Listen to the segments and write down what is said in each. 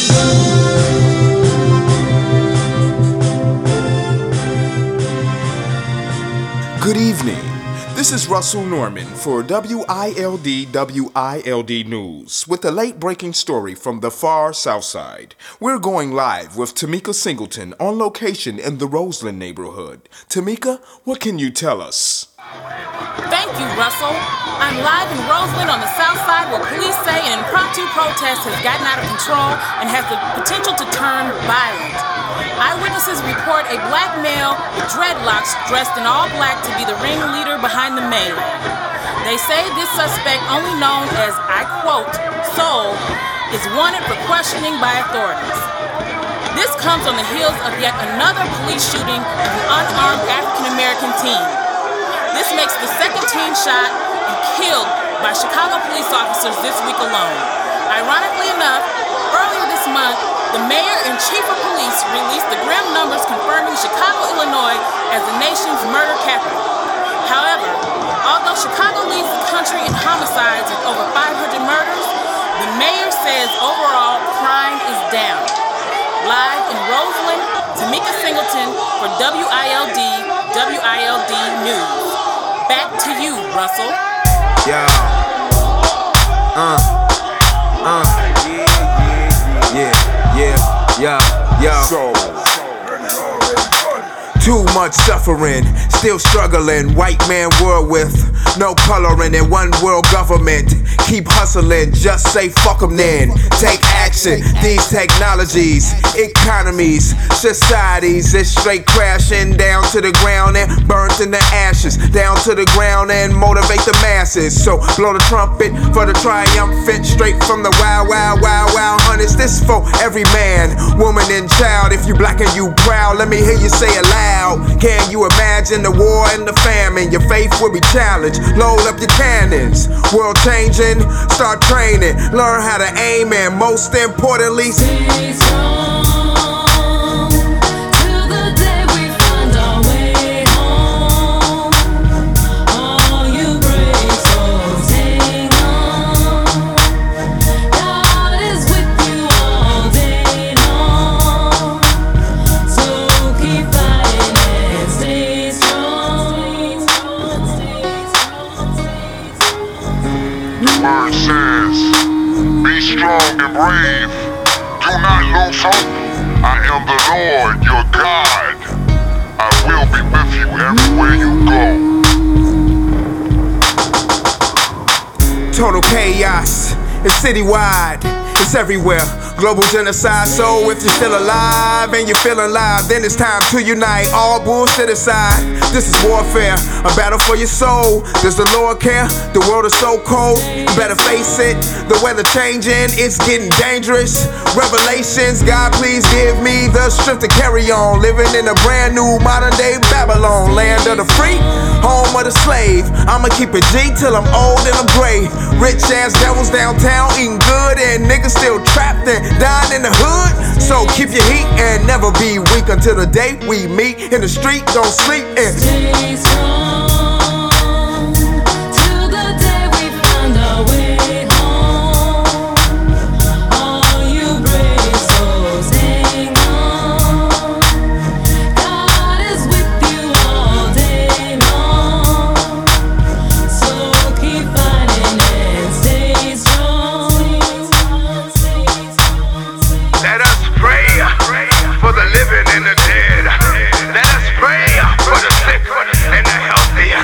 Good evening. This is Russell Norman for WILD News with a late-breaking story from the far south side. We're going live with Tamika Singleton on location in the Roseland neighborhood. Tamika, what can you tell us? Thank you, Russell. I'm live in Roseland on the south side where police say an impromptu protest has gotten out of control and has the potential to turn violent. Eyewitnesses report a black male with dreadlocks dressed in all black to be the ringleader behind the melee. They say this suspect, only known as, I quote, Soul, is wanted for questioning by authorities. This comes on the heels of yet another police shooting of an unarmed African-American teen. This makes the second teen shot and killed by Chicago police officers this week alone. Ironically enough, earlier this month, the mayor and chief of police released the grim numbers confirming Chicago, Illinois as the nation's murder capital. However, although Chicago leads the country in homicides with over 500 murders, the mayor says overall crime is down. Live in Roseland, Tamika Singleton for WILD News. Back to you, Russell. Yeah. Too much suffering, still struggling. White man world with no coloring in one world government. Keep hustling, just say fuck 'em then. Take action, these technologies, economies, societies, it's straight crashing down to the ground and burnt in the ashes. Down to the ground and motivate the masses. So blow the trumpet for the triumphant, straight from the wild, wild, wild, wild hunters. This for every man, woman and child. If you black and you proud, let me hear you say it loud. Can you imagine the war and the famine? Your faith will be challenged. Load up your cannons. World changing, start training. Learn how to aim and most importantly, stay strong till the day we find our way home. All you brave souls, hang on. God is with you all day long. So keep fighting and stay strong. Word says, be strong and brave. Do not lose hope. I am the Lord, your God. I will be with you everywhere you go. total chaos. It's citywide, it's everywhere. Global genocide, so if you're still alive and you're feeling alive, then it's time to unite. All bullshit aside, this is warfare, a battle for your soul. Does the Lord care? The world is so cold, you better face it. The weather changing, it's getting dangerous. Revelations, God please give me the strength to carry on. Living in a brand new modern day Babylon. Land of the free, home of the slave. I'ma keep it G till I'm old and I'm gray. Rich ass devils downtown eating good and niggas still trapped and dying in the hood. So keep your heat and never be weak until the day we meet in the street. Don't sleep and Stay strong till the day we find our way home. All you brave souls, hang on. God is with you all day long. So keep fighting and stay strong. let us pray for the living and the dead. Let us pray for the sick and the healthy.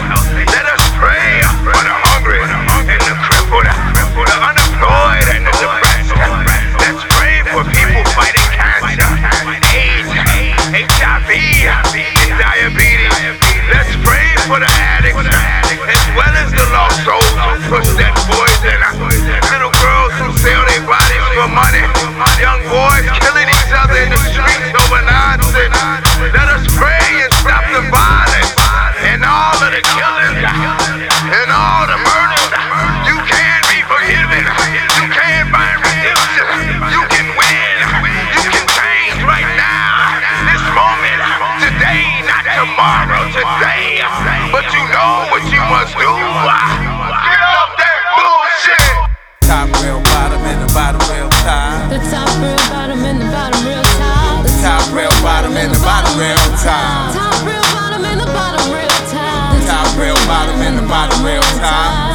time. Top real bottom and the bottom real time. Top real bottom and the bottom real time.